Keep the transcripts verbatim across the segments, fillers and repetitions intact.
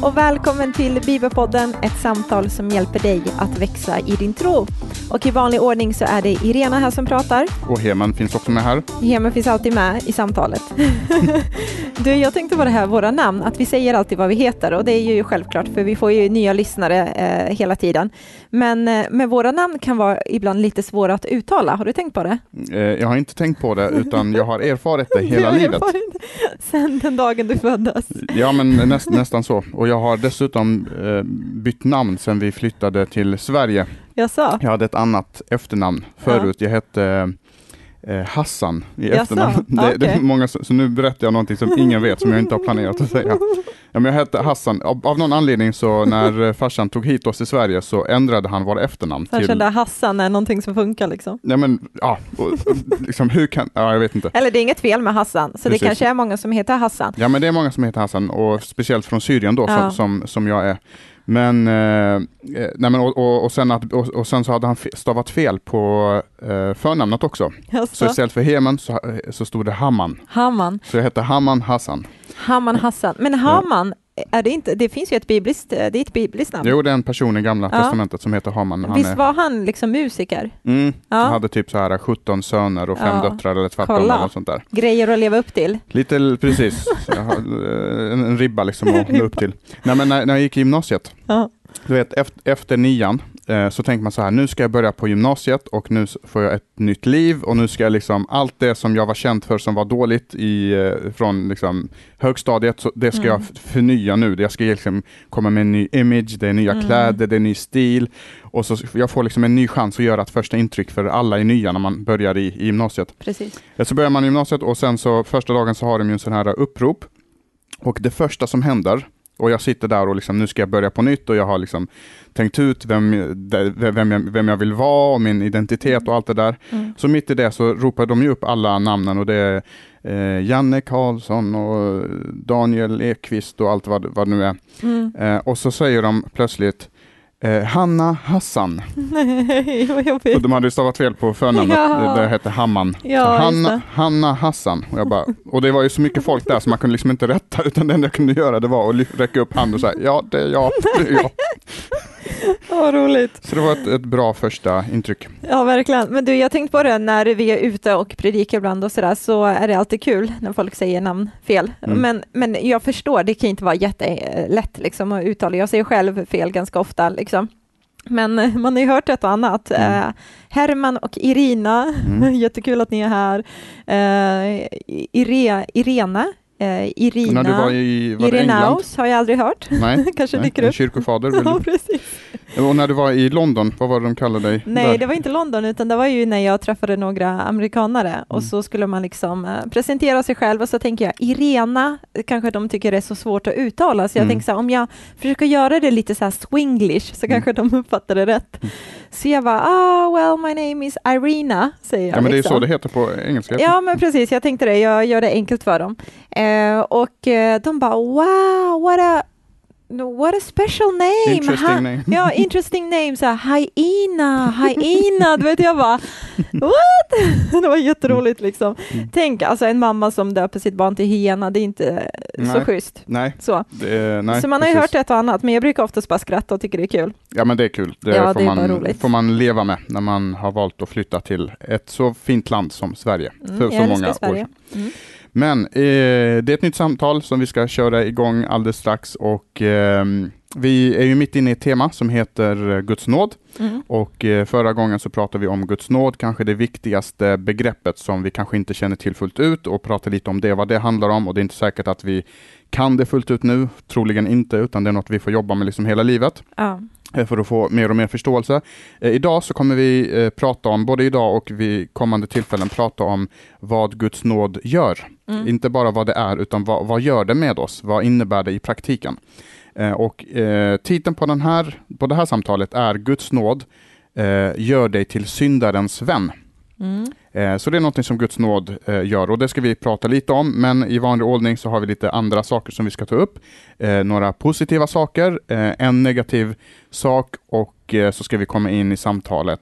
och välkommen till Bibelpodden, ett samtal som hjälper dig att växa i din tro. Och i vanlig ordning så är det Irena här som pratar. Och Heman finns också med här. Heman finns alltid med i samtalet. Du, jag tänkte på det här, våra namn, att vi säger alltid vad vi heter, och det är ju självklart för vi får ju nya lyssnare eh, hela tiden. Men eh, med våra namn kan vara ibland lite svåra att uttala. Har du tänkt på det? Eh, jag har inte tänkt på det, utan jag har erfarit det hela livet. Sen den dagen du föddes. Ja, men näst, nästan så. Och jag har dessutom eh, bytt namn sen vi flyttade till Sverige. Jag sa. Jag hade ett annat efternamn förut. Ja. Jag hette eh, Hassan i jag efternamn. Sa. Det, Okay. det är många, så nu berättar jag någonting som ingen vet, som jag inte har planerat att säga. Ja, men jag hette Hassan. Av, av någon anledning så när farsan tog hit oss till Sverige så ändrade han våra efternamn. Jag till... kände att Hassan är någonting som funkar liksom. Ja, men ja, och, liksom hur kan, ja, jag vet inte. Eller det är inget fel med Hassan, så Precis. Det kanske är många som heter Hassan. Ja, men det är många som heter Hassan, och speciellt från Syrien då, Ja. som, som, som jag är. Men, eh, nej men och, och, och, sen att, och, och sen så hade han stavat fel på eh, förnamnet också. Jaså. Så istället för Heman så, så stod det Haman. Haman. Så jag heter Haman Hassan. Haman Hassan. Men Haman, är det inte, det finns ju ett bibliskt, det är ett bibliskt namn. Jo, det är en person i gamla Ja. testamentet som heter Haman. Han Visst är, var han liksom musiker? mm, Ja. han hade typ så här sjutton söner och fem Ja. döttrar eller tvärtom Kolla. eller något sånt där. Grejer att leva upp till. Lite, precis. Jag har, eh, en, en ribba liksom att nå upp till. Nej, men när, när jag gick i gymnasiet, Ja. du vet, efter, efter nian eh, så tänker man så här, nu ska jag börja på gymnasiet och nu får jag ett nytt liv och nu ska jag liksom, allt det som jag var känd för som var dåligt i, eh, från liksom högstadiet, så det ska Mm. jag f- förnya nu. Jag ska liksom komma med en ny image, det är nya Mm. kläder, det är ny stil, och så jag får liksom en ny chans att göra ett första intryck för alla i nya när man börjar i, i gymnasiet. Precis. Eh, Så börjar man i gymnasiet och sen så första dagen så har de ju en sån här upprop, och det första som händer, och jag sitter där och liksom, nu ska jag börja på nytt och jag har liksom tänkt ut vem, vem, jag, vem jag vill vara och min identitet och allt det där. Mm. Så mitt i det så ropar de ju upp alla namnen, och det är eh, Janne Karlsson och Daniel Ekvist och allt vad, vad det nu är. Mm. Eh, och så säger de plötsligt eh, Hanna Hassan. Nej, vad Och jobbigt. de hade ju stavat fel på förnamnet, Ja. det hette Hamman. Ja, Så just Hanna, det. Hanna Hassan. Och, jag bara, och det var ju så mycket folk där så man kunde liksom inte rätta, utan det enda jag kunde göra det var att ly- räcka upp handen och säga ja, det är jag, det är jag. Vad roligt. Så det var ett, ett bra första intryck. Ja, verkligen. Men du, jag tänkte på det, när vi är ute och predikar ibland och sådär, så är det alltid kul när folk säger namn fel. Mm. Men, men jag förstår, det kan inte vara jättelätt liksom, att uttala. Jag säger själv fel ganska ofta. Liksom. Men eh, man har ju hört ett och annat. Mm. Eh, Herman och Irina, Mm. jättekul att ni är här. Eh, Ire, Irena, eh, Irina, När du var i var det England? Irenaus har jag aldrig hört. Nej, Kanske nej, dyker en upp. kyrkofader. Vill Ja, du? precis. Och när du var i London, vad var det de kallade dig? Nej, där? det var inte London, utan det var ju när jag träffade några amerikanare Mm. och så skulle man liksom eh, presentera sig själv, och så tänker jag, Irena, kanske de tycker det är så svårt att uttala, så jag Mm. tänker så här, om jag försöker göra det lite så här swinglish så Mm. kanske de uppfattar det rätt. Mm. Så jag bara, ah, well, my name is Irina, säger jag. Ja, men det är ju liksom. så det heter på engelska. Ja, men precis, jag tänkte det, jag gör det enkelt för dem. Eh, och eh, de bara, wow, what a What a special name! Interesting Ha- name. Ja, interesting name. Så här, hyena, hyena. Du vet, jag bara, what? Det var jätteroligt liksom. Mm. Tänk, alltså en mamma som döper sitt barn till hyena, det är inte så Nej. schysst. Nej, Så, det, nej, så man har ju precis. hört ett och annat, men jag brukar oftast bara skratta och tycker det är kul. Ja, men det är kul. Det, Ja, får, det är bara man, roligt. får man leva med när man har valt att flytta till ett så fint land som Sverige. Mm, för jag så älskar många Sverige. år. Mm. Men eh, det är ett nytt samtal som vi ska köra igång alldeles strax, och eh, vi är ju mitt inne i ett tema som heter Guds nåd, Mm. och eh, förra gången så pratade vi om Guds nåd, kanske det viktigaste begreppet som vi kanske inte känner till fullt ut, och pratade lite om det, vad det handlar om, och det är inte säkert att vi kan det fullt ut nu, troligen inte, utan det är något vi får jobba med liksom hela livet Ja. för att få mer och mer förståelse. Eh, idag så kommer vi eh, prata om, både idag och vid kommande tillfällen, prata om vad Guds nåd gör. Mm. Inte bara vad det är, utan vad, vad gör det med oss? Vad innebär det i praktiken? Eh, och eh, titeln på, den här, på det här samtalet är Guds nåd eh, gör dig till syndarens vän. Mm. Eh, så det är något som Guds nåd eh, gör, och det ska vi prata lite om, men i vanlig ordning så har vi lite andra saker som vi ska ta upp. Eh, några positiva saker, eh, en negativ sak, och eh, så ska vi komma in i samtalet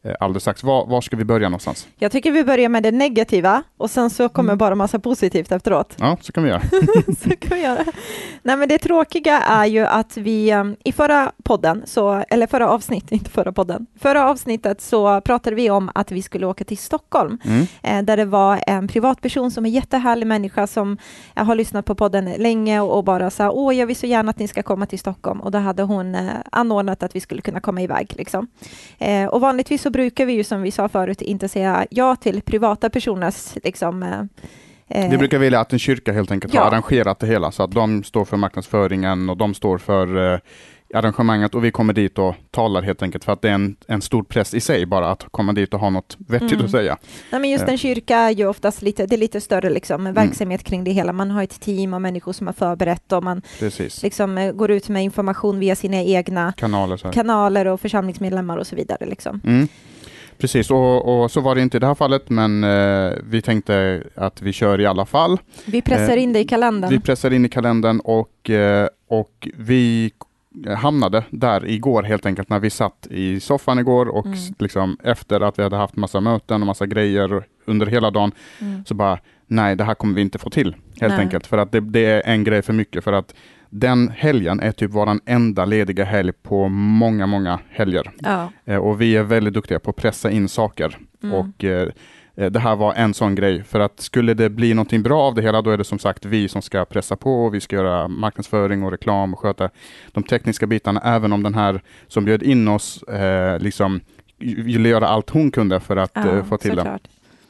alldeles strax. Var, var ska vi börja någonstans? Jag tycker vi börjar med det negativa och sen så kommer Mm. bara massa positivt efteråt. Ja, så kan vi göra. Så kan vi göra. Nej, men det tråkiga är ju att vi um, i förra podden, så, eller förra avsnittet, inte förra podden, förra avsnittet så pratade vi om att vi skulle åka till Stockholm, Mm. eh, där det var en privatperson som är jättehärlig människa som jag har lyssnat på podden länge och, och bara sa, åh, jag vill så gärna att ni ska komma till Stockholm, och då hade hon eh, anordnat att vi skulle kunna komma iväg liksom. Eh, och vanligtvis så brukar vi ju, som vi sa förut, inte säga ja till privata personers liksom eh, Vi brukar vilja att en kyrka helt enkelt Ja. har arrangerat det hela, så att de står för marknadsföringen och de står för eh, arrangemanget, och vi kommer dit och talar helt enkelt för att det är en, en stor press i sig bara att komma dit och ha något vettigt Mm. att säga. Nej, men just en kyrka är ju oftast lite, det är lite större liksom, en verksamhet kring det hela. Man har ett team av människor som har förberett och man Precis. liksom eh, går ut med information via sina egna Kanaler så här. kanaler och församlingsmedlemmar och så vidare liksom. Mm. Precis, och, och så var det inte i det här fallet, men eh, vi tänkte att vi kör i alla fall. Vi pressar Eh, in det i kalendern. Vi pressar in i kalendern och, eh, och vi hamnade där igår helt enkelt när vi satt i soffan igår och Mm. s- liksom efter att vi hade haft massa möten och massa grejer under hela dagen, Mm. så bara nej, det här kommer vi inte få till helt Nej. enkelt, för att det, det är en grej för mycket, för att den helgen är typ våran enda lediga helg på många, många helger. Ja. Eh, och vi är väldigt duktiga på att pressa in saker. Mm. Och eh, det här var en sån grej. För att skulle det bli någonting bra av det hela, då är det som sagt vi som ska pressa på. Och vi ska göra marknadsföring och reklam och sköta de tekniska bitarna. Även om den här som bjöd in oss eh, liksom ville göra allt hon kunde för att Ja, eh, få till det. såklart.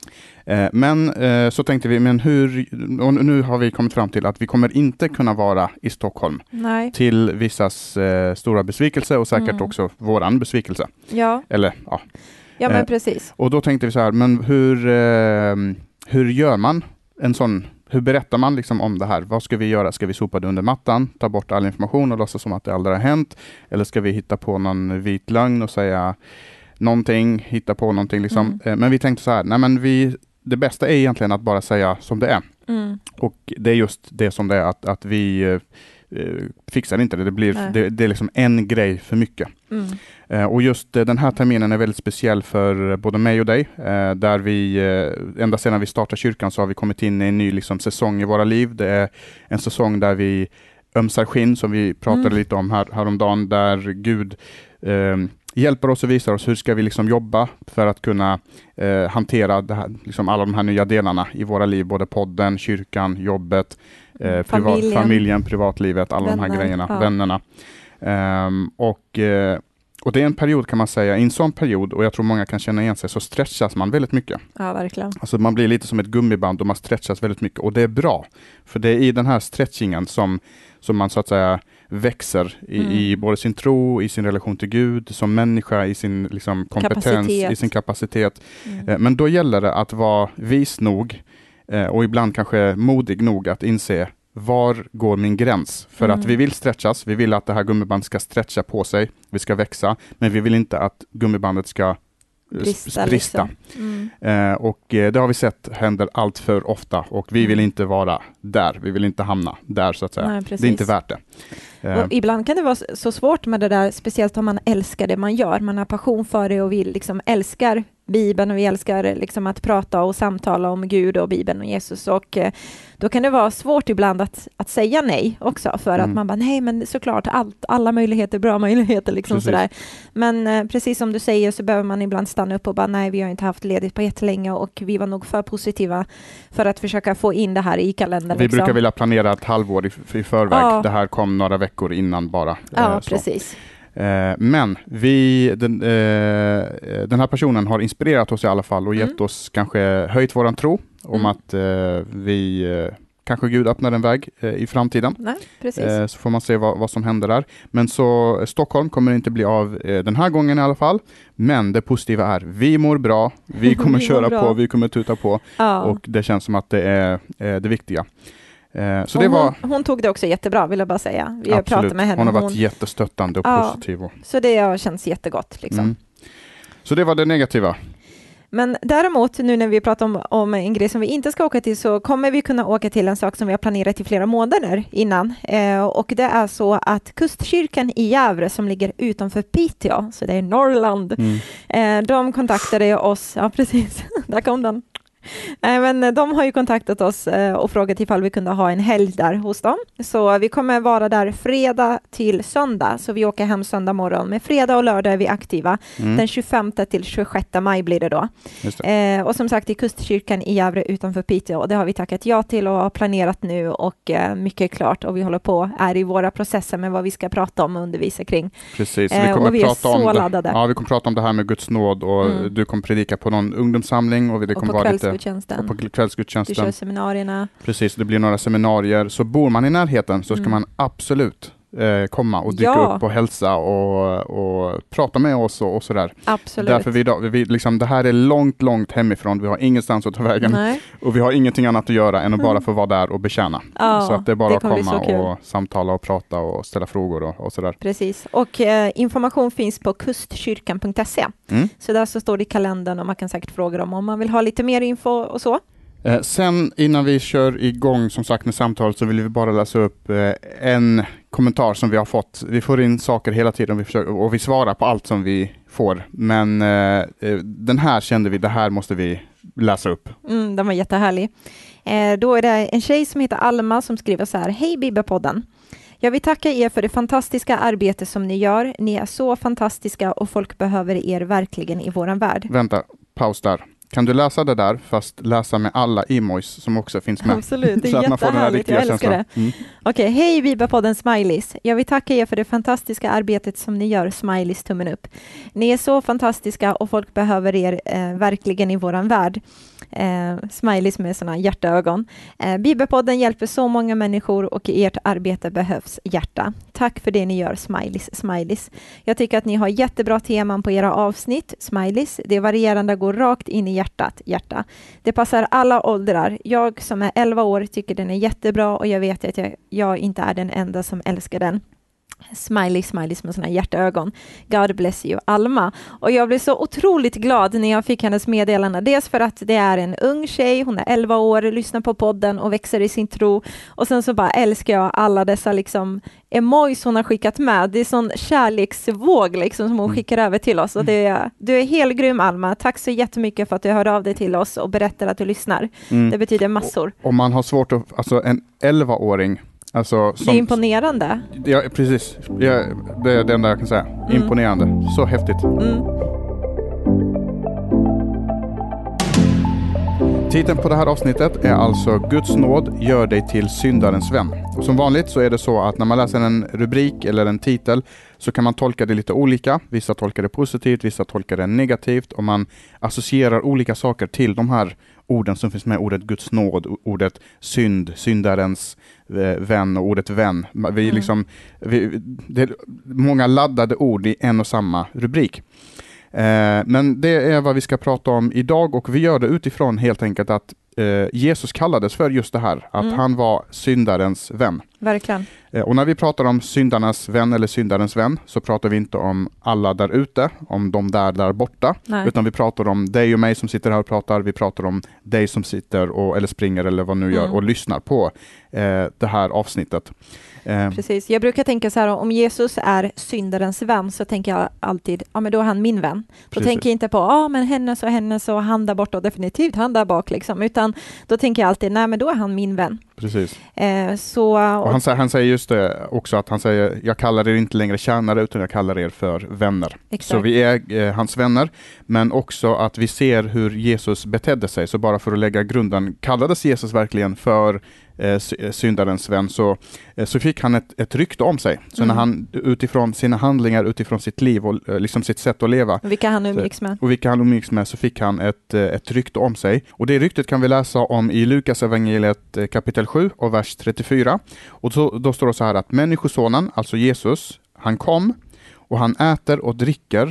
Eh, men eh, så tänkte vi, men hur, och nu har vi kommit fram till att vi kommer inte kunna vara i Stockholm. Nej. Till vissas eh, stora besvikelse och säkert Mm. också våran besvikelse. Ja, Eller ja. ja men Eh, precis. Och då tänkte vi så här, men hur, eh, hur gör man en sån, hur berättar man liksom om det här? Vad ska vi göra? Ska vi sopa det under mattan, ta bort all information och låtsas som att det aldrig har hänt? Eller ska vi hitta på någon vit lögn och säga någonting, hitta på någonting liksom? Mm. Eh, men vi tänkte så här, nej men vi, det bästa är egentligen att bara säga som det är. Mm. Och det är just det som det är, att, att vi eh, eh, fixar inte det. Det, blir, Nej. det, det är liksom en grej för mycket. Mm. Eh, och just eh, den här terminen är väldigt speciell för både mig och dig. Eh, där vi, eh, ända sedan vi startade kyrkan så har vi kommit in i en ny liksom, säsong i våra liv. Det är en säsong där vi ömsar skinn, som vi pratade Mm. lite om här, häromdagen, där Gud eh, hjälper oss och visar oss hur ska vi liksom jobba för att kunna eh, hantera det här, liksom alla de här nya delarna i våra liv. Både podden, kyrkan, jobbet, eh, privat, Familjen. familjen, privatlivet, alla de här Vänner, grejerna, ja. vännerna. Ehm, och, eh, och det är en period kan man säga, i en sån period, och jag tror många kan känna igen sig, så stretchas man väldigt mycket. Ja, verkligen. Alltså man blir lite som ett gummiband och man stretchas väldigt mycket, och det är bra. För det är i den här stretchingen som, som man så att säga växer i, Mm. i både sin tro, i sin relation till Gud, som människa, i sin liksom, kompetens, Kapacitet. i sin kapacitet. Mm. Eh, Men då gäller det att vara vis nog eh, och ibland kanske modig nog att inse var går min gräns? För Mm. att vi vill stretchas, vi vill att det här gummibandet ska stretcha på sig, vi ska växa, men vi vill inte att gummibandet ska eh, Brista, s- brista. liksom. Mm. Eh, och eh, det har vi sett händer allt för ofta, och vi vill Mm. inte vara där, vi vill inte hamna där så att säga. Nej, precis. Det är inte värt det. Eh, Och ibland kan det vara så svårt med det där, speciellt om man älskar det man gör. Man har passion för det och vill liksom älskar Bibeln och vi älskar liksom att prata och samtala om Gud och Bibeln och Jesus. Och eh, då kan det vara svårt ibland att, att säga nej också, för Mm. att man bara nej, men såklart allt, alla möjligheter, bra möjligheter liksom Precis. sådär. Men eh, precis som du säger så behöver man ibland stanna upp och bara nej, vi har inte haft ledigt på jättelänge och vi var nog för positiva för att försöka få in det här i kalendern. vi liksom. brukar vilja planera ett halvår i, i förväg. Ja. Det här kom några veckor innan bara. Ja, eh, så. precis. Eh, men vi, den, eh, den här personen har inspirerat oss i alla fall och gett Mm. oss kanske höjt våran tro om Mm. att eh, vi eh, kanske Gud öppnar en väg eh, i framtiden. Nej, precis. Eh, så får man se vad, vad som händer där. Men så eh, Stockholm kommer inte bli av eh, den här gången i alla fall. Men det positiva är, vi mår bra, vi kommer Vi mår köra bra. på, vi kommer tuta på Ja. och det känns som att det är eh, det viktiga. Eh, så Och det hon, var hon tog det också jättebra, vill jag bara säga. Vi har absolut, pratat med henne. hon har varit hon, jättestöttande och Ja. positiv. Och, så det har känts jättegott. Liksom. mm. Så det var det negativa. Men däremot, nu när vi pratar om, om en grej som vi inte ska åka till, så kommer vi kunna åka till en sak som vi har planerat i flera månader innan. Eh, och det är så att Kustkyrkan i Gävle, som ligger utanför Piteå, så det är Norrland, mm. eh, de kontaktade oss, ja precis, där kom den. Nej, men de har ju kontaktat oss och frågat ifall vi kunde ha en helg där hos dem. Så vi kommer vara där fredag till söndag. Så vi åker hem söndag morgon. Men fredag och lördag är vi aktiva. Mm. Den tjugofemte till tjugosjätte maj blir det då. Det. Eh, och som sagt i Kustkyrkan i Gävle utanför Piteå. Och det har vi tackat ja till och har planerat nu. Och eh, mycket klart. Och vi håller på, är i våra processer med vad vi ska prata om och undervisa kring. Precis, vi kommer eh, och vi prata är så om laddade. Det. Ja, vi kommer prata om det här med Guds nåd. Och mm. du kommer predika på någon ungdomssamling. Och det kommer och vara lite... Och på kvällsgudstjänsten. Du kör seminarierna. Precis, det blir några seminarier. Så bor man i närheten så ska mm. man absolut eh, komma och dyka ja. upp och hälsa och, och prata med oss och, och sådär. Absolut. Därför vi, vi, liksom, det här är långt, långt hemifrån. Vi har ingenstans att ta vägen. Nej. Och vi har ingenting annat att göra än att bara få vara där och betjäna. Ja, så att det är bara det att komma och samtala och prata och ställa frågor och, och sådär. Precis. Och eh, information finns på kustkyrkan punkt se. Mm. Så där så står det i kalendern och man kan säkert fråga dem om man vill ha lite mer info och så. Eh, sen innan vi kör igång som sagt med samtalet så vill vi bara läsa upp eh, en kommentar som vi har fått. Vi får in saker hela tiden vi försöker, och vi svarar på allt som vi får. Men eh, den här kände vi, det här måste vi läsa upp. Mm, den var jättehärlig. Eh, då är det en tjej som heter Alma som skriver så här: Hej Bibelpodden. Jag vill tacka er för det fantastiska arbete som ni gör. Ni är så fantastiska och folk behöver er verkligen i våran värld. Vänta, paus där. Kan du läsa det där fast läsa med alla emojis som också finns med? Absolut, det är jättehärligt. Jag älskar det. Mm. Okej, okay, hej Bibelpodden Smileys. Jag vill tacka er för det fantastiska arbetet som ni gör. Smileys, tummen upp. Ni är så fantastiska och folk behöver er eh, verkligen i våran värld. Eh, smileys med såna hjärtaögon. Eh, Bibelpodden hjälper så många människor och i ert arbete behövs hjärta. Tack för det ni gör, smileys, smileys. Jag tycker att ni har jättebra teman på era avsnitt, smileys. Det varierande går rakt in i hjärtat, hjärta. Det passar alla åldrar. Jag som är elva år tycker den är jättebra och jag vet att jag, jag inte är den enda som älskar den. Smiley, smiley med såna hjärtögon. God bless you, Alma. Och jag blev så otroligt glad när jag fick hennes meddelande. Dels för att det är en ung tjej, hon är elva år, lyssnar på podden och växer i sin tro. Och sen så bara älskar jag alla dessa liksom emojis hon har skickat med. Det är sån kärleksvåg liksom som hon mm. skickar över till oss. Och det är, du är helt grym, Alma. Tack så jättemycket för att du hörde av dig till oss och berättar att du lyssnar. Mm. Det betyder massor. Om man har svårt att, alltså en elva-åring. Alltså, som, det är imponerande. Ja, precis. Ja, det är det enda jag kan säga. Mm. Imponerande. Så häftigt. Mm. Titeln på det här avsnittet är alltså Guds nåd gör dig till syndarens vän. Och som vanligt så är det så att när man läser en rubrik eller en titel så kan man tolka det lite olika. Vissa tolkar det positivt, vissa tolkar det negativt och man associerar olika saker till de här orden som finns med. Ordet Guds nåd, ordet synd, syndarens vän och ordet vän. Vi mm. liksom, vi, det är många laddade ord i en och samma rubrik. Eh, men det är vad vi ska prata om idag och vi gör det utifrån helt enkelt att eh, Jesus kallades för just det här. Att mm. han var syndarens vän. Verkligen. Eh, och när vi pratar om syndarnas vän eller syndarens vän så pratar vi inte om alla där ute, om de där där borta. Nej. Utan vi pratar om dig och mig som sitter här och pratar. Vi pratar om dig som sitter och, eller springer eller vad nu gör mm. och lyssnar på eh, det här avsnittet. Precis, jag brukar tänka så här, om Jesus är syndarens vän så tänker jag alltid, ja men då är han min vän. Då Precis. tänker jag inte på, ja men hennes och hennes och han där borta och definitivt han där bak liksom, utan då tänker jag alltid, nej men då är han min vän. Precis. Eh, så, och och han, säger, han säger just det också, att han säger, jag kallar er inte längre tjänare utan jag kallar er för vänner. Exakt. Så vi är eh, hans vänner, men också att vi ser hur Jesus betedde sig. Så bara för att lägga grunden, kallades Jesus verkligen för eh, syndarens vän, så, eh, så fick han ett, ett rykte om sig. Så mm. när han utifrån sina handlingar, utifrån sitt liv och eh, liksom sitt sätt att leva. Vilka han umgicks med. Och vilka han umgicks med, så fick han ett, ett rykte om sig. Och det ryktet kan vi läsa om i Lukas evangeliet kapitel sju och vers trettiofyra. Och så, då står det så här att människosonen, alltså Jesus, han kom och han äter och dricker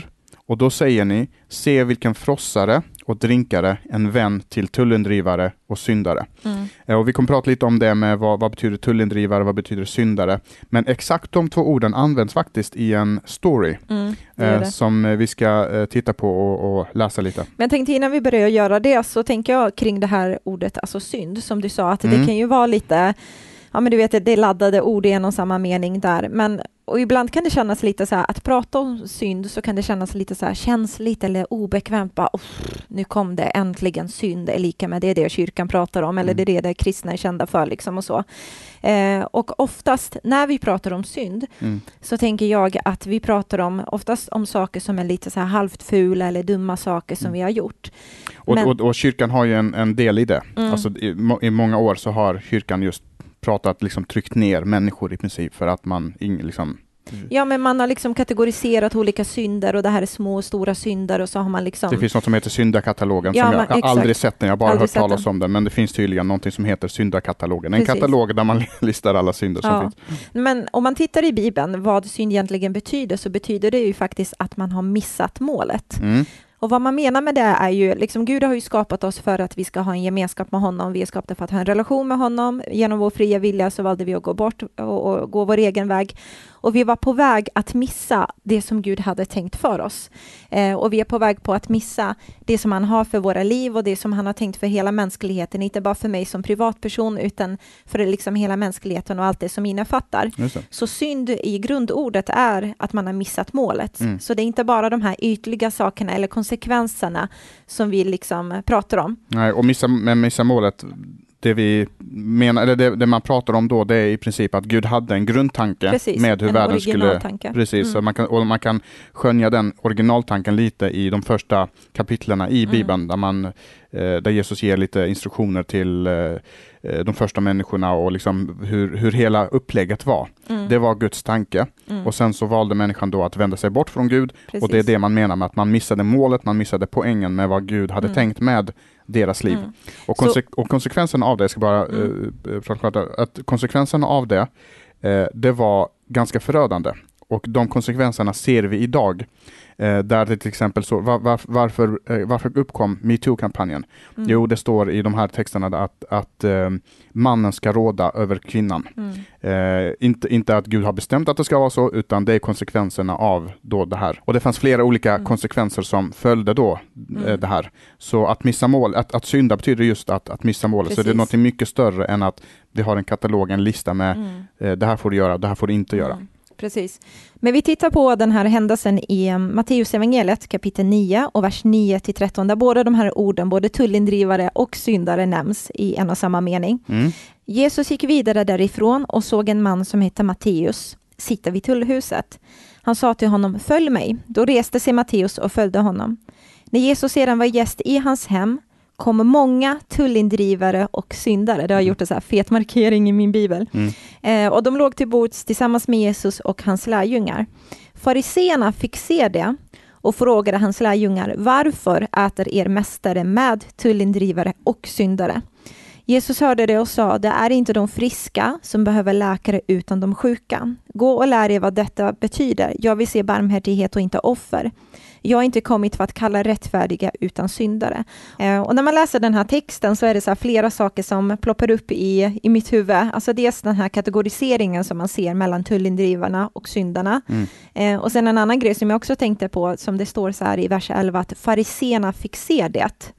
Och då säger ni, se vilken frossare och drinkare, en vän till tullindrivare och syndare. Mm. Och vi kommer prata lite om det med vad, vad betyder tullindrivare, vad betyder syndare. Men exakt de två orden används faktiskt i en story mm, eh, som vi ska eh, titta på och, och läsa lite. Men jag tänkte innan vi börjar göra det så tänker jag kring det här ordet, alltså synd, som du sa, att mm. det kan ju vara lite, ja men du vet, det är laddade ord i en och samma mening där, men och ibland kan det kännas lite så här, att prata om synd så kan det kännas lite så här känsligt eller obekvämt. Bara, oh, nu kom det, äntligen synd är lika med det, är det kyrkan pratar om, eller det är det det kristna är kända för liksom och så. Eh, och oftast när vi pratar om synd mm. så tänker jag att vi pratar om oftast om saker som är lite så här halvt fula eller dumma saker som mm. vi har gjort. Och, Men, och, och kyrkan har ju en, en del i det. Mm. Alltså, i, i många år så har kyrkan just pratat, liksom tryckt ner människor i princip för att man ing, liksom... Ja, men man har liksom kategoriserat olika synder och det här är små och stora synder och så har man liksom... Det finns något som heter syndakatalogen ja, som jag, jag aldrig sett den, jag har bara aldrig hört talas om den, men det finns tydligen något som heter syndakatalogen. En Precis. katalog där man listar alla synder som ja. finns. Men om man tittar i Bibeln vad synd egentligen betyder så betyder det ju faktiskt att man har missat målet. Mm. Och vad man menar med det är ju, liksom Gud har ju skapat oss för att vi ska ha en gemenskap med honom. Vi är skapade för att ha en relation med honom. Genom vår fria vilja så valde vi att gå bort och, och gå vår egen väg. Och vi var på väg att missa det som Gud hade tänkt för oss. Eh, och vi är på väg på att missa det som han har för våra liv och det som han har tänkt för hela mänskligheten. Inte bara för mig som privatperson utan för liksom hela mänskligheten och allt det som innefattar. Så synd i grundordet är att man har missat målet. Mm. Så det är inte bara de här ytliga sakerna eller konsekvenserna som vi liksom pratar om. Nej, och missa, men missa målet... Det vi menar, eller det, det man pratar om då, det är i princip att Gud hade en grundtanke precis, med hur världen skulle... Precis, mm. så man kan, och man kan skönja den originaltanken lite i de första kapitlerna i mm. Bibeln, där, man, eh, där Jesus ger lite instruktioner till eh, de första människorna och liksom hur, hur hela upplägget var. Mm. Det var Guds tanke. Mm. Och sen så valde människan då att vända sig bort från Gud. Precis. Och det är det man menar med att man missade målet, man missade poängen med vad Gud hade mm. tänkt med deras liv. Mm. Och, konse- och konsekvenserna av det, jag ska bara mm. uh, prata, att konsekvenserna av det, uh, det var ganska förödande. Och de konsekvenserna ser vi idag. Eh, där det till exempel så, var, var, varför, eh, varför uppkom MeToo-kampanjen? Mm. Jo, det står i de här texterna att, att eh, mannen ska råda över kvinnan. Mm. Eh, inte, inte att Gud har bestämt att det ska vara så, utan det är konsekvenserna av då det här. Och det fanns flera olika mm. konsekvenser som följde då mm. eh, det här. Så att missa mål, att, att synda betyder just att, att missa målet. Så det är något mycket större än att det har en katalog, en lista med mm. eh, det här får du göra, det här får du inte mm. göra. Precis. Men vi tittar på den här händelsen i Matteus evangeliet kapitel nio och vers nio till tretton där båda de här orden, både tullindrivare och syndare nämns i en och samma mening. Mm. Jesus gick vidare därifrån och såg en man som heter Matteus sitta vid tullhuset. Han sa till honom, följ mig. Då reste sig Matteus och följde honom. När Jesus sedan var gäst i hans hem kom många tullindrivare och syndare. Det har gjort en så här fet markering i min bibel. Mm. Eh, och de låg till bords tillsammans med Jesus och hans lärjungar. Fariseerna fick se det och frågade hans lärjungar, varför äter er mästare med tullindrivare och syndare? Jesus hörde det och sa, det är inte de friska som behöver läkare utan de sjuka. Gå och lär er vad detta betyder. Jag vill se barmhärtighet och inte offer. Jag har inte kommit för att kalla rättfärdiga utan syndare. Eh, och när man läser den här texten så är det så här flera saker som ploppar upp i, i mitt huvud. Alltså dels den här kategoriseringen som man ser mellan tullindrivarna och syndarna. Mm. Eh, och sen en annan grej som jag också tänkte på, som det står så här i vers elva, att fariseerna fick se det.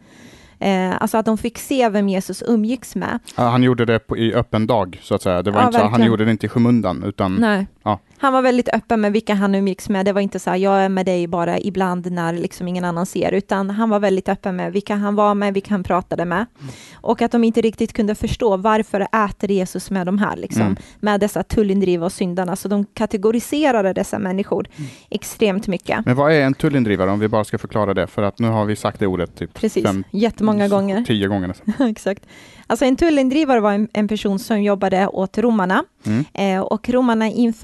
Eh, alltså att de fick se vem Jesus umgicks med. Ja, han gjorde det på, i öppen dag så att säga. Det var ja, inte så, han gjorde det inte i skymundan utan... Nej. Ja. Han var väldigt öppen med vilka han umgicks med. Det var inte så här, jag är med dig bara ibland när liksom ingen annan ser. Utan han var väldigt öppen med vilka han var med, vilka han pratade med. Mm. Och att de inte riktigt kunde förstå varför äter Jesus med de här. Liksom, mm. Med dessa tullindrivare och syndarna. Så de kategoriserade dessa människor mm. extremt mycket. Men vad är en tullindrivare om vi bara ska förklara det? För att nu har vi sagt det ordet typ Precis, fem, jättemånga gånger. Tio gånger nästan. Exakt. Alltså en tullindrivare var en, en person som jobbade åt romarna. Mm. Eh, och romarna införde tull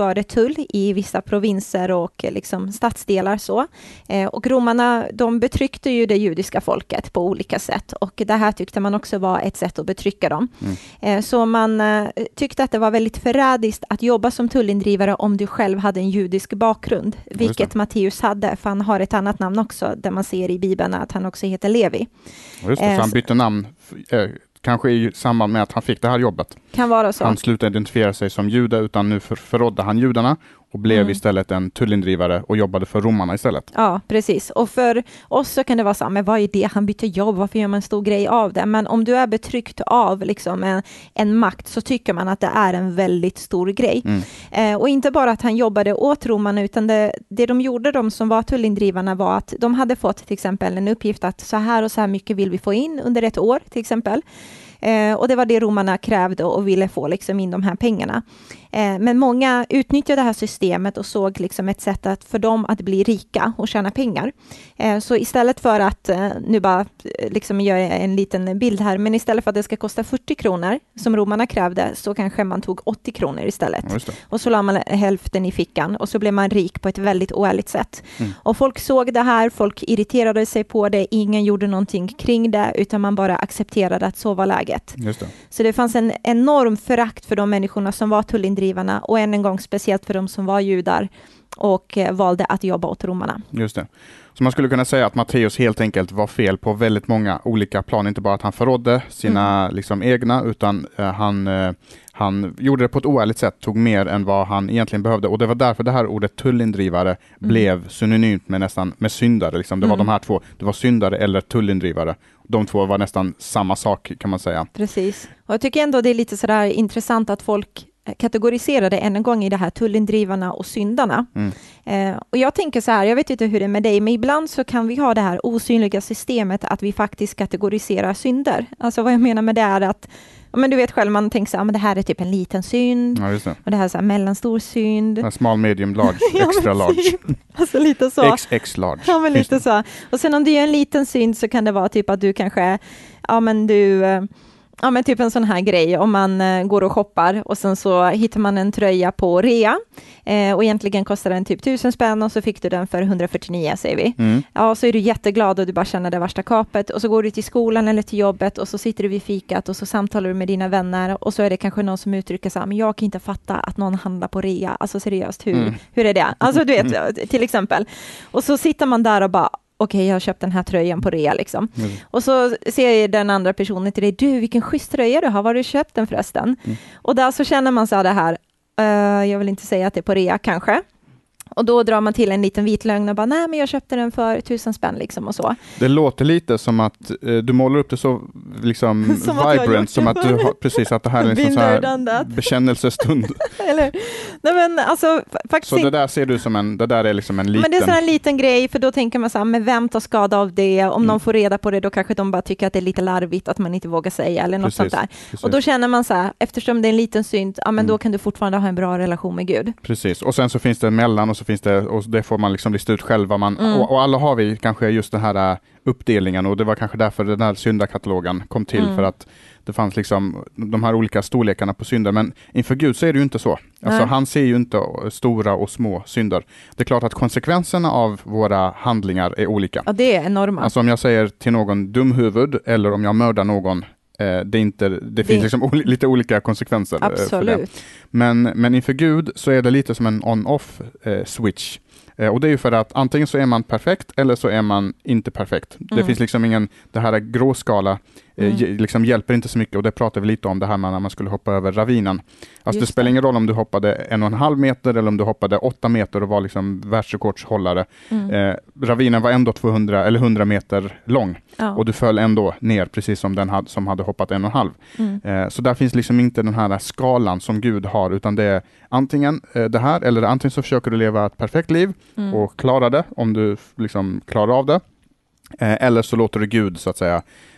tull i vissa provinser och liksom stadsdelar. Så. Eh, och romarna, de betryckte ju det judiska folket på olika sätt. Och det här tyckte man också var ett sätt att betrycka dem. Mm. Eh, så man eh, tyckte att det var väldigt förrädiskt att jobba som tullindrivare om du själv hade en judisk bakgrund. Vilket Matteus hade, för han har ett annat namn också, där man ser i Bibeln att han också heter Levi. Just det, så han bytte namn eh, kanske i samband med att han fick det här jobbet. Kan vara så. Han slutade identifiera sig som jude, utan nu för, förrådde han judarna och blev mm. istället en tullindrivare och jobbade för romarna istället. Ja, precis. Och för oss så kan det vara så, men vad är det? Han bytte jobb, varför gör man en stor grej av det? Men om du är betryckt av liksom en, en makt, så tycker man att det är en väldigt stor grej. Mm. Eh, och inte bara att han jobbade åt romarna, utan det, det de gjorde, de som var tullindrivarna, var att de hade fått till exempel en uppgift att så här och så här mycket vill vi få in under ett år till exempel. Eh, och det var det romarna krävde och ville få liksom in de här pengarna. Eh, men många utnyttjade det här systemet och såg liksom ett sätt att, för dem att bli rika och tjäna pengar. Eh, så istället för att, eh, nu bara liksom gör jag en liten bild här, men istället för att det ska kosta fyrtio kronor som romarna krävde, så kanske man tog åttio kronor istället. Och så la man hälften i fickan och så blev man rik på ett väldigt oärligt sätt. Mm. Och folk såg det här, folk irriterade sig på det, ingen gjorde någonting kring det, utan man bara accepterade att så var läget. Just det. Så det fanns en enorm förakt för de människorna som var tullindrivarna, och än en gång speciellt för de som var judar och eh, valde att jobba åt romarna. Just det. Så man skulle kunna säga att Matteus helt enkelt var fel på väldigt många olika plan. Inte bara att han förrådde sina mm. liksom, egna, utan eh, han, eh, han gjorde det på ett oärligt sätt, tog mer än vad han egentligen behövde. Och det var därför det här ordet tullindrivare mm. blev synonymt med nästan med syndare. Liksom. Det mm. var de här två, det var syndare eller tullindrivare. De två var nästan samma sak, kan man säga. Precis. Och jag tycker ändå det är lite sådär intressant att folk kategoriserade än en gång i det här tullindrivarna och syndarna. Mm. Eh, och jag tänker så här, jag vet inte hur det är med dig, men ibland så kan vi ha det här osynliga systemet att vi faktiskt kategoriserar synder. Alltså vad jag menar med det är att, men du vet själv, man tänker så här, men det här är typ en liten synd, ja, just det. Och det här är så här mellanstor synd. Ja, small, medium, large, extra large. Alltså lite så. X X large. Ja, men lite så. Och sen om det är en liten synd så kan det vara typ att du kanske, ja men du... Ja, men typ en sån här grej, om man eh, går och shoppar och sen så hittar man en tröja på rea eh, och egentligen kostar den typ tusen spänn och så fick du den för hundrafyrtionio, säger vi. Mm. Ja, så är du jätteglad och du bara känner det värsta kapet, och så går du till skolan eller till jobbet och så sitter du vid fikat och så samtalar du med dina vänner och så är det kanske någon som uttrycker så här, men jag kan inte fatta att någon handlar på rea, alltså seriöst, hur, mm. hur är det? Alltså du vet, till exempel. Och så sitter man där och bara, okej, okay, jag har köpt den här tröjan på rea liksom. Mm. Och så ser den andra personen till dig, du, vilken schysst tröja du har, var har du köpt den förresten? Mm. Och där så känner man så här det här, uh, jag vill inte säga att det är på rea kanske. Och då drar man till en liten vit lögn och bara, nej men jag köpte den för tusen spänn liksom och så. Det låter lite som att eh, du målar upp det så liksom som vibrant, som att du har, precis, att det här är en liksom så här bekännelsestund. Eller, nej men alltså faktiskt. Så det där ser du som en, det där är liksom en liten. Men det är så en liten grej, för då tänker man så här, men vem tar skada av det? Om mm. någon får reda på det, då kanske de bara tycker att det är lite larvigt, att man inte vågar säga eller något precis, sånt där. Precis. Och då känner man så här, eftersom det är en liten synd, ja men mm. då kan du fortfarande ha en bra relation med Gud. Precis, och sen så finns det mellan, och så finns det, och det får man liksom lista ut själva. Man, mm. och, och alla har vi kanske just den här uh, uppdelningen, och det var kanske därför den här syndakatalogen kom till, mm. för att det fanns liksom de här olika storlekarna på synder. Men inför Gud så är det ju inte så. Alltså, han ser ju inte stora och små synder. Det är klart att konsekvenserna av våra handlingar är olika. Ja, det är enorma. Alltså om jag säger till någon dumhuvud, eller om jag mördar någon, eh, det, är inte, det, det finns liksom o- lite olika konsekvenser. Absolut. För det. Men, men inför Gud så är det lite som en on-off eh, switch. Eh, och det är ju för att antingen så är man perfekt eller så är man inte perfekt. Mm. Det finns liksom ingen, det här gråskala eh, mm. liksom hjälper inte så mycket, och det pratar vi lite om det här med när man skulle hoppa över ravinen. Alltså Just det spelar det. ingen roll om du hoppade en och en halv meter eller om du hoppade åtta meter och var liksom världsrekordshållare. Mm. Eh, ravinen var ändå tvåhundra eller hundra meter lång, ja. Och du föll ändå ner precis som den hade, som hade hoppat en och en halv. Mm. Eh, så där finns liksom inte den här skalan som Gud har, utan det är antingen eh, det här, eller antingen så försöker du leva ett perfekt liv mm. och klara det om du liksom klarar av det. Eh, eller så låter du Gud så att säga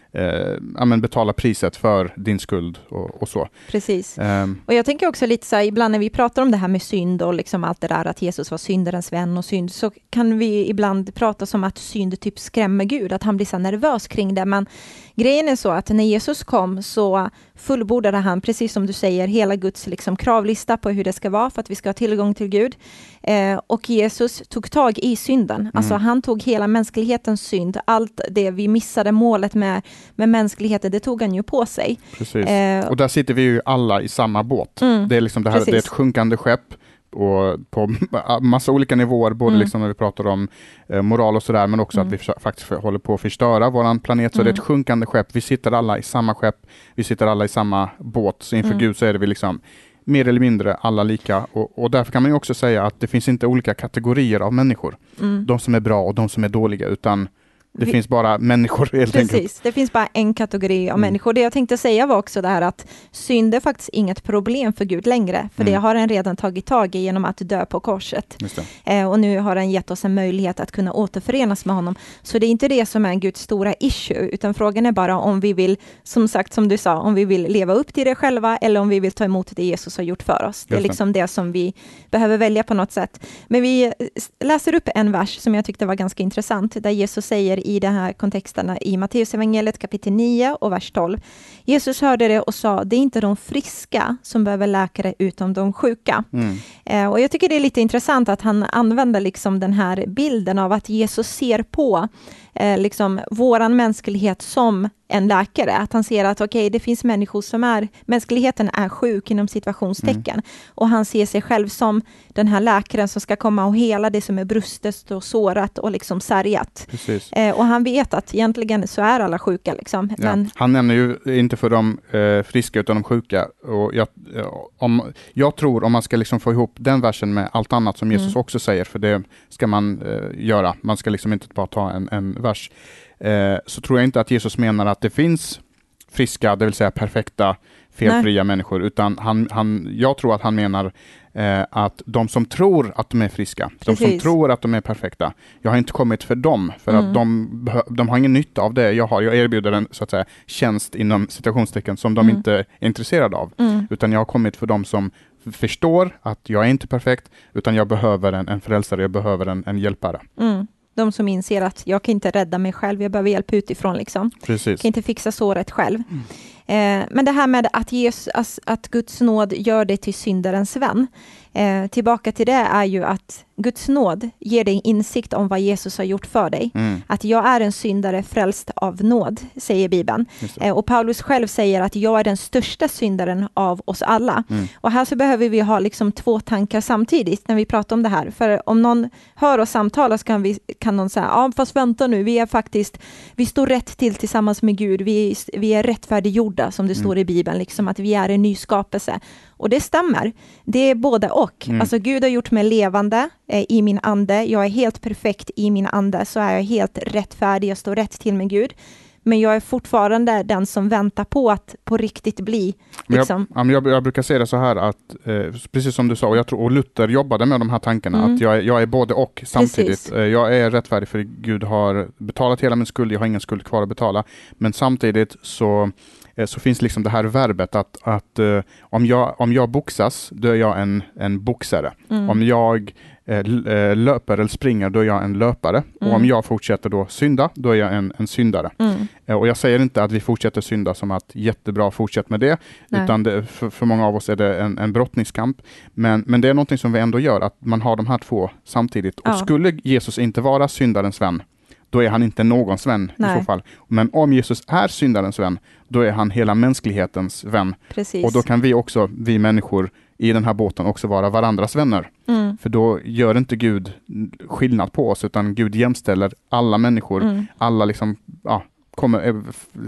eh, ja, men betala priset för din skuld och, och så. Precis. Um, och jag tänker också lite så här, ibland när vi pratar om det här med synd och liksom allt det där att Jesus var syndarens vän och synd, så kan vi ibland prata som att synd typ skrämmer Gud, att han blir så nervös kring det. Men grejen är så att när Jesus kom så fullbordade han, precis som du säger, hela Guds liksom kravlista på hur det ska vara för att vi ska ha tillgång till Gud. Eh, och Jesus tog tag i synden. Mm. Alltså han tog hela mänsklighetens synd. Allt det vi missade målet med, med mänskligheten, det tog han ju på sig. Precis. Eh, och där sitter vi ju alla i samma båt. Mm, det är liksom det här, det är ett sjunkande skepp. Och på massa olika nivåer, både mm. liksom när vi pratar om eh, moral och sådär, men också mm. att vi faktiskt håller på att förstöra våran planet. Så mm. det är ett sjunkande skepp. Vi sitter alla i samma skepp. Vi sitter alla i samma båt. Så inför mm. Gud så är det vi liksom mer eller mindre alla lika. Och, och därför kan man ju också säga att det finns inte olika kategorier av människor. Mm. De som är bra och de som är dåliga, utan det vi, finns bara människor helt precis, enkelt. Det finns bara en kategori av mm. människor. Det jag tänkte säga var också det här att synd är faktiskt inget problem för Gud längre. För mm. det har han redan tagit tag i genom att dö på korset. Eh, och nu har han gett oss en möjlighet att kunna återförenas med honom. Så det är inte det som är Guds stora issue. Utan frågan är bara om vi vill, som sagt som du sa, om vi vill leva upp till det själva eller om vi vill ta emot det Jesus har gjort för oss. Det är liksom det som vi behöver välja på något sätt. Men vi läser upp en vers som jag tyckte var ganska intressant. Där Jesus säger i de här kontexterna i Matteus evangeliet kapitel nio och vers tolv. Jesus hörde det och sa, det är inte de friska som behöver läkare utan de sjuka. Mm. Eh, och jag tycker det är lite intressant att han använder liksom den här bilden av att Jesus ser på eh, liksom våran mänsklighet som en läkare. Att han ser att okej, okay, det finns människor som är, mänskligheten är sjuk inom situationstecken. Mm. Och han ser sig själv som den här läkaren som ska komma och hela det som är brustet och sårat och liksom sargat. Eh, och han vet att egentligen så är alla sjuka. Liksom. Ja. Men, han nämner ju inte för de eh, friska utan de sjuka. Och jag, om, jag tror om man ska liksom få ihop den versen med allt annat som Jesus mm. också säger, för det ska man eh, göra. Man ska liksom inte bara ta en, en vers. Eh, så tror jag inte att Jesus menar att det finns friska, det vill säga perfekta, felfria Nej. människor, utan han, han, jag tror att han menar eh, att de som tror att de är friska, Precis. de som tror att de är perfekta, jag har inte kommit för dem, för mm. att de, de har ingen nytta av det jag har. Jag erbjuder en så att säga tjänst inom citationstecken som de mm. inte är intresserade av, mm. utan jag har kommit för dem som förstår att jag är inte perfekt, utan jag behöver en, en frälsare, jag behöver en, en hjälpare. Mm. De som inser att jag kan inte rädda mig själv, jag behöver hjälp utifrån. Liksom. Precis. Jag kan inte fixa såret själv. Mm. Eh, men det här med att, Jesus, att Guds nåd gör dig till syndarens vän. Eh, tillbaka till det är ju att Guds nåd ger dig insikt om vad Jesus har gjort för dig. Mm. Att jag är en syndare frälst av nåd, säger Bibeln. Eh, och Paulus själv säger att jag är den största syndaren av oss alla. Mm. Och här så behöver vi ha liksom två tankar samtidigt när vi pratar om det här. För om någon hör oss samtala så kan, vi, kan någon säga, ja fast vänta nu, vi är faktiskt, vi står rätt till tillsammans med Gud. Vi, vi är rättfärdiggjorda som det mm. står i Bibeln, liksom att vi är en ny skapelse. Och det stämmer. Det är både och. Mm. Alltså Gud har gjort mig levande eh, i min ande. Jag är helt perfekt i min ande. Så är jag helt rättfärdig. Jag står rätt till med Gud. Men jag är fortfarande den som väntar på att på riktigt bli. Liksom. Jag, jag, jag brukar säga det så här att, eh, precis som du sa, och jag tror och Luther jobbade med de här tankarna, mm. att jag, jag är både och samtidigt. Eh, jag är rättfärdig för Gud har betalat hela min skuld. Jag har ingen skuld kvar att betala. Men samtidigt så så finns liksom det här verbet att, att uh, om, jag, om jag boxas, då är jag en, en boxare. Mm. Om jag uh, löper eller springer, då är jag en löpare. Mm. Och om jag fortsätter då synda, då är jag en, en syndare. Mm. Uh, och jag säger inte att vi fortsätter synda som att jättebra, fortsätt med det. Nej. Utan det, för, för många av oss är det en, en brottningskamp. Men, men det är någonting som vi ändå gör, att man har de här två samtidigt. Ja. Och skulle Jesus inte vara syndarens vän, då är han inte någons vän Nej. i så fall. Men om Jesus är syndarens vän, då är han hela mänsklighetens vän. Precis. Och då kan vi också, vi människor i den här båten, också vara varandras vänner. Mm. För då gör inte Gud skillnad på oss, utan Gud jämställer alla människor. Mm. Alla liksom, ja, kommer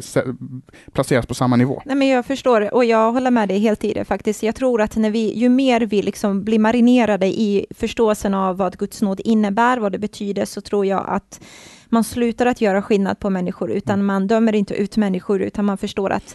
placeras på samma nivå. Nej, men jag förstår, och jag håller med dig helt i det faktiskt. Jag tror att när vi, ju mer vi liksom blir marinerade i förståelsen av vad Guds nåd innebär, vad det betyder, så tror jag att man slutar att göra skillnad på människor, utan man dömer inte ut människor, utan man förstår att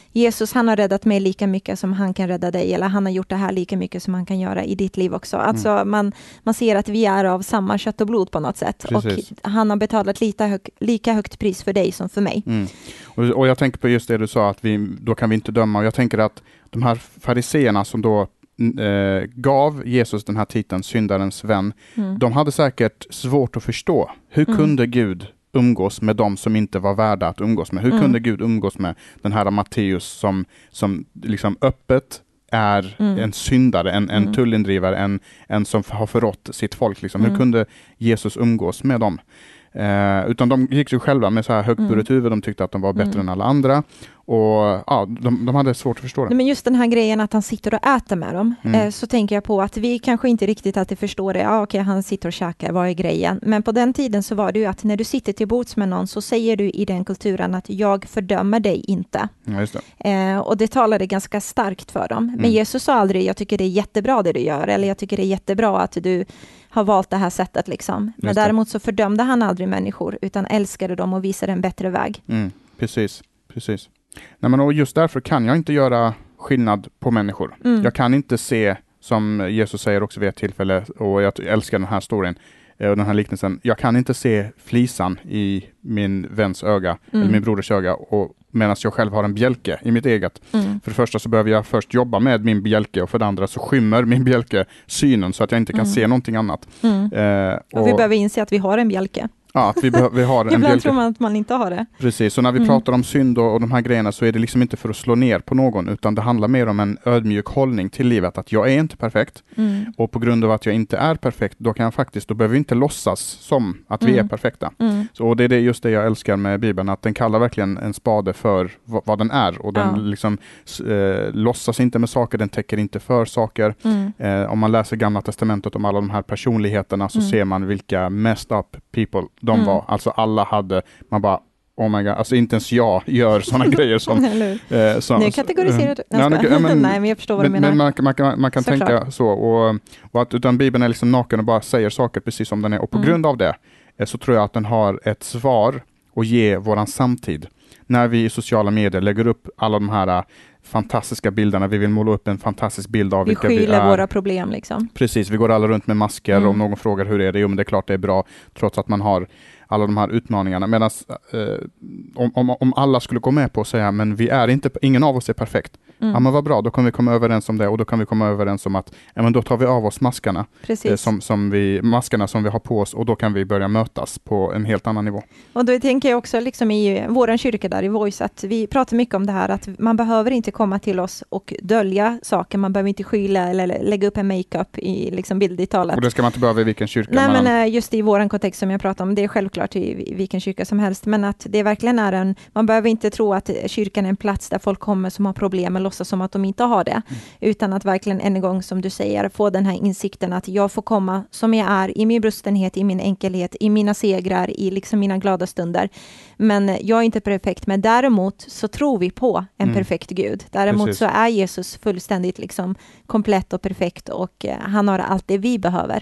Jesus, han har räddat mig lika mycket som han kan rädda dig, eller han har gjort det här lika mycket som han kan göra i ditt liv också. Alltså mm. man, man ser att vi är av samma kött och blod på något sätt. Precis. Och han har betalat lika, hög, lika högt pris för dig som för mig. Mm. Och, och jag tänker på just det du sa, att vi, då kan vi inte döma. Och jag tänker att de här fariseerna som då eh, gav Jesus den här titeln, syndarens vän, mm. de hade säkert svårt att förstå. Hur mm. kunde Gud umgås med dem som inte var värda att umgås med? Hur mm. kunde Gud umgås med den här Matteus som, som liksom öppet är mm. en syndare, en, en mm. tullindrivare, en, en som har förrått sitt folk. Liksom. Mm. Hur kunde Jesus umgås med dem? Eh, utan de gick ju själva med så här högburet mm. huvud. De tyckte att de var bättre mm. än alla andra. Och ja, de, de hade svårt att förstå det. Nej, men just den här grejen att han sitter och äter med dem, mm. eh, så tänker jag på att vi kanske inte riktigt alltid förstår det. Ja, okej, han sitter och käkar, vad är grejen? Men på den tiden så var det ju att när du sitter till bords med någon så säger du i den kulturen att jag fördömer dig inte. Ja, just det. Eh, och det talade ganska starkt för dem. Men mm. Jesus sa aldrig, jag tycker det är jättebra det du gör, eller jag tycker det är jättebra att du har valt det här sättet liksom. Men däremot så fördömde han aldrig människor, utan älskade dem och visade en bättre väg. Mm. Precis, precis. Nej, men och just därför kan jag inte göra skillnad på människor. Mm. Jag kan inte se, som Jesus säger också vid ett tillfälle, och jag älskar den här storyn och den här liknelsen, jag kan inte se flisan i min väns öga, mm. eller min broders öga, och medan jag själv har en bjälke i mitt eget. Mm. För det första så behöver jag först jobba med min bjälke, och för det andra så skymmer min bjälke synen så att jag inte kan mm. se någonting annat. Mm. Eh, och, och vi behöver inse att vi har en bjälke. Ja, att vi, be- vi har en Ibland bjälke. tror man att man inte har det. Precis, så när vi mm. pratar om synd och, och de här grejerna så är det liksom inte för att slå ner på någon, utan det handlar mer om en ödmjuk hållning till livet, att jag är inte perfekt. Mm. Och på grund av att jag inte är perfekt, då kan jag faktiskt, då behöver vi inte låtsas som att mm. vi är perfekta. Mm. Så, och det är det, just det jag älskar med Bibeln, att den kallar verkligen en spade för v- vad den är. Och den ja. liksom eh, låtsas inte med saker, den täcker inte för saker. Mm. Eh, om man läser Gamla testamentet om alla de här personligheterna så mm. ser man vilka messed up people de mm. var. Alltså alla hade, man bara, oh my god, alltså inte ens jag gör sådana grejer som... eh, som nu kategoriserar du. Ja, ja, men, nej, men jag förstår vad men, du menar. Men man, man kan, man kan tänka så. Och, och att utan Bibeln är liksom naken och bara säger saker precis som den är. Och på mm. grund av det eh, så tror jag att den har ett svar att ge våran samtid. När vi i sociala medier lägger upp alla de här uh, fantastiska bilderna, vi vill måla upp en fantastisk bild av vi vilka vi är. Våra problem liksom. Precis, vi går alla runt med masker mm. och om någon frågar hur är det, jo men det är klart det är bra, trots att man har alla de här utmaningarna. Medan eh, om, om, om alla skulle gå med på att säga, men vi är inte, ingen av oss är perfekt. Mm. Ja men vad bra, då kan vi komma överens om det, och då kan vi komma överens om att ja, men då tar vi av oss maskarna. Eh, som, som vi, maskarna som vi har på oss, och då kan vi börja mötas på en helt annan nivå. Och då tänker jag också liksom i våran kyrka där i Voice, att vi pratar mycket om det här, att man behöver inte komma till oss och dölja saker, man behöver inte skylla eller lägga upp en makeup i liksom bildligt talat. Och det ska man inte behöva i vilken kyrka? Nej, man... men just i våran kontext som jag pratar om, det är självklart i vilken kyrka som helst, men att det verkligen är en, man behöver inte tro att kyrkan är en plats där folk kommer som har problem och låtsas som att de inte har det, mm. utan att verkligen en gång, som du säger, få den här insikten att jag får komma som jag är, i min brustenhet, i min enkelhet, i mina segrar, i liksom mina glada stunder. Men jag är inte perfekt, men däremot så tror vi på en mm. perfekt Gud. Däremot Precis. Så är Jesus fullständigt liksom komplett och perfekt, och han har allt det vi behöver.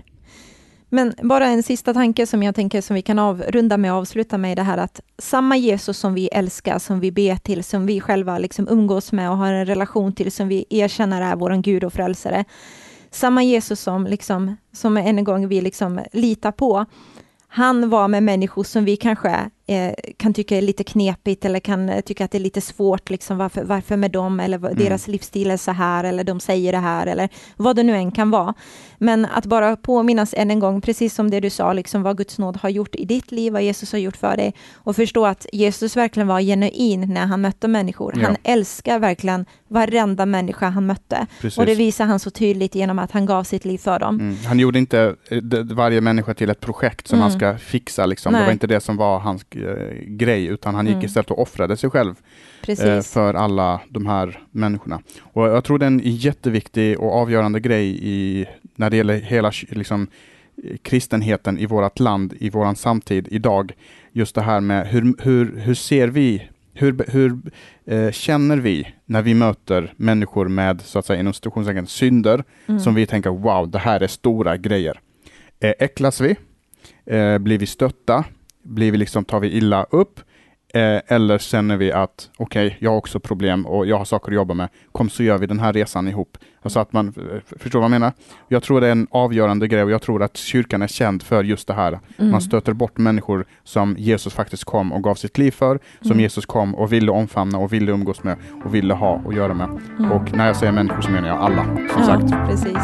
Men bara en sista tanke som jag tänker som vi kan avrunda med och avsluta med, det här att samma Jesus som vi älskar, som vi ber till, som vi själva liksom umgås med och har en relation till, som vi erkänner är våran Gud och frälsare. Samma Jesus som, liksom, som en gång vi liksom litar på, han var med människor som vi kanske eh, kan tycka är lite knepigt, eller kan eh, tycka att det är lite svårt, liksom, varför, varför med dem, eller mm. deras livsstil är så här, eller de säger det här, eller vad det nu än kan vara. Men att bara påminnas än en gång, precis som det du sa, liksom, vad Guds nåd har gjort i ditt liv, vad Jesus har gjort för dig, och förstå att Jesus verkligen var genuin när han mötte människor. Ja. Han älskar verkligen varenda människa han mötte. Precis. Och det visar han så tydligt genom att han gav sitt liv för dem. Mm. Han gjorde inte varje människa till ett projekt som mm. han ska fixa. Liksom. Det var inte det som var hans eh, grej, utan han gick mm. istället och offrade sig själv eh, för alla de här människorna. Och jag tror det är en jätteviktig och avgörande grej i, när det gäller hela liksom, kristenheten i vårt land, i våran samtid idag. Just det här med hur, hur, hur ser vi Hur, hur eh, känner vi när vi möter människor med, så att säga, inom situationstecken synder mm. som vi tänker, wow, det här är stora grejer. Eh, äcklas vi? Eh, blir vi stötta? Blir vi liksom, tar vi illa upp? Eh, eller känner vi att okej, okay, jag har också problem och jag har saker att jobba med. Kom så gör vi den här resan ihop. Alltså att man, förstår vad jag menar? Jag tror det är en avgörande grej och jag tror att kyrkan är känd för just det här. Mm. Man stöter bort människor som Jesus faktiskt kom och gav sitt liv för. Som mm. Jesus kom och ville omfamna och ville umgås med och ville ha och göra med. Mm. Och när jag säger människor så menar jag alla, som ja, sagt. Precis.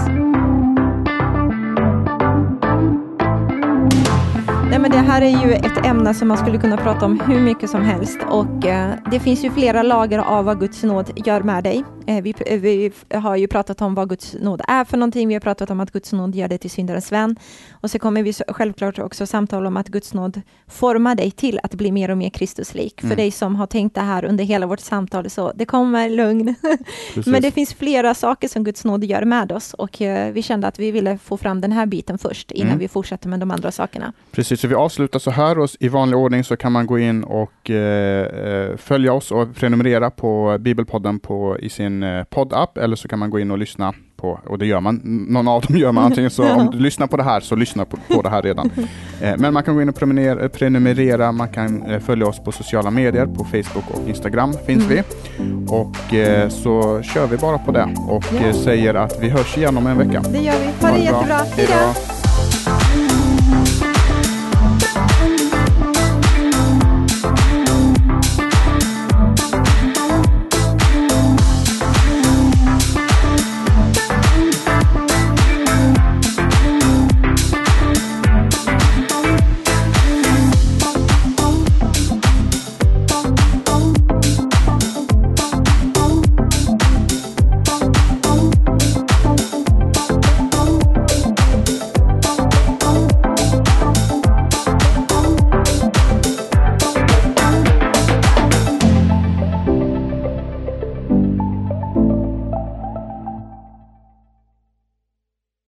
Nej, men det här är ju ett ämne som man skulle kunna prata om hur mycket som helst och eh, det finns ju flera lager av vad Guds nåd gör med dig. Eh, vi, vi har ju pratat om vad Guds nåd är för någonting. Vi har pratat om att Guds nåd gör dig till syndares vän. Och så kommer vi så, självklart också samtala om att Guds nåd formar dig till att bli mer och mer Kristuslik. Mm. För dig som har tänkt det här under hela vårt samtal, så det kommer lugn. Men det finns flera saker som Guds nåd gör med oss och eh, vi kände att vi ville få fram den här biten först innan mm. vi fortsätter med de andra sakerna. Precis. Så vi avslutar så här och i vanlig ordning så kan man gå in och eh, följa oss och prenumerera på Bibelpodden på, i sin eh, poddapp, eller så kan man gå in och lyssna på, och det gör man, någon av dem gör man antingen, så om du lyssnar på det här så lyssna på, på det här redan. Eh, men man kan gå in och prenumerera, prenumerera man kan eh, följa oss på sociala medier, på Facebook och Instagram finns mm. vi. Och eh, så kör vi bara på det och ja. eh, säger att vi hörs igen om en vecka. Det gör vi, ha det jättebra, hej då!